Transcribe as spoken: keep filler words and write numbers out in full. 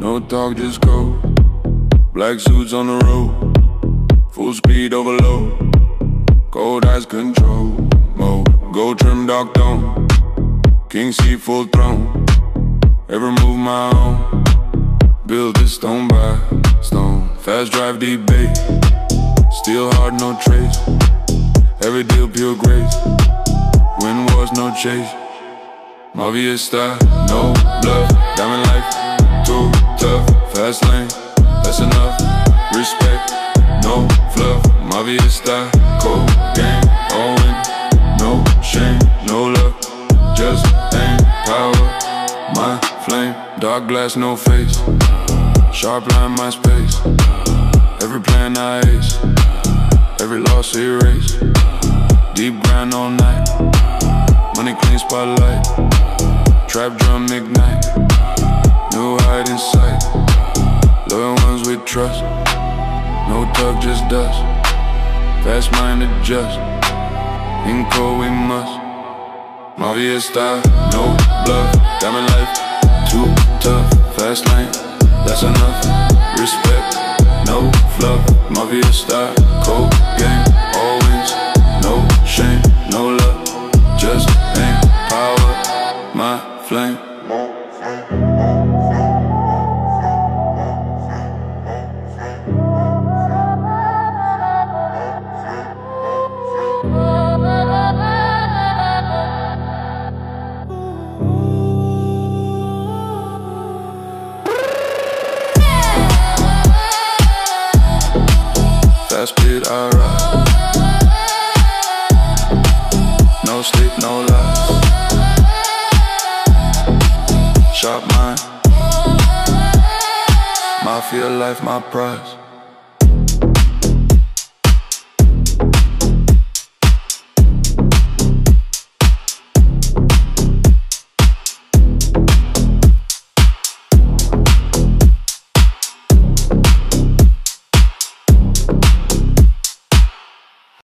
No talk, just go. Black suits on the road, full speed overload. Cold eyes control mode. Gold trim, dark tone. King seat, full throne. Every move my own. Build this stone by stone. Fast drive, deep bass. Steel hard, no trace. Every deal, pure grace. Win wars, no chase. Mafia style, no bluff. Diamond life, too tough. Fast lane, that's enough. Respect, no fluff. Mafia style, cold game, all win. No shame, no luck. Just aim, power, my flame. Dark glass, no face. Sharp line, my space. Every plan I ace. Every loss erase. Deep grind all night. Money clean spotlight. Trap drum ignite. New hide in sight. Loyal ones we trust. No tug, just dust. Fast minded just. In cold we must. Mafia style, no bluff. Diamond life, too tough. Fast lane, that's enough. Respect, no fluff. Mafia style, cold game, all wins. No shame, no luck. Just aim, power, my flame. Fast speed, I ride. No sleep, no lies. Sharp mind. Mafia life, my prize.